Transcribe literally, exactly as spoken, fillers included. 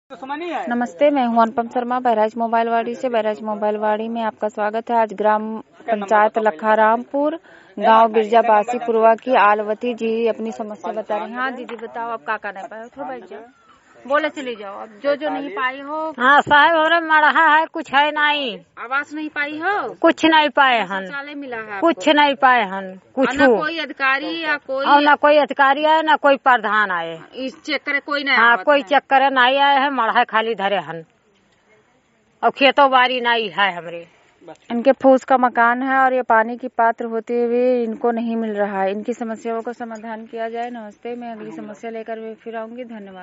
नमस्ते, मैं हूं अनुपम शर्मा, बहराइच मोबाइलवाड़ी से। बहराइच मोबाइलवाड़ी में आपका स्वागत है। आज ग्राम पंचायत लखारामपुर गांव बिरजाबासी पुरवा की आलवती जी अपनी समस्या बता रही हैं। हाँ दीदी बताओ, आप का नहीं पाए हो? थोड़ा बैठ जाओ, बोले चली जाओ। अब जो जो नहीं पाई हो। हाँ साहब, हमारे मरहा है, कुछ है नहीं। आवास नहीं पाई हो? कुछ नहीं पाए हन। शौचालय मिला है? कुछ नहीं पाए हन। कुछ ना कोई अधिकारी या कोई और ना कोई अधिकारी आए, ना कोई प्रधान आए। इस चेक करे कोई नहीं? हाँ, कोई चेक करे नहीं आए है। मरहा खाली धरे हन और खेतों बाड़ी नहीं है हमरे। इनके फूस का मकान है और ये पानी की पात्र होते हुए इनको नहीं मिल रहा है। इनकी समस्याओं का समाधान किया जाए। नमस्ते, मैं अगली समस्या लेकर फिर आऊंगी। धन्यवाद।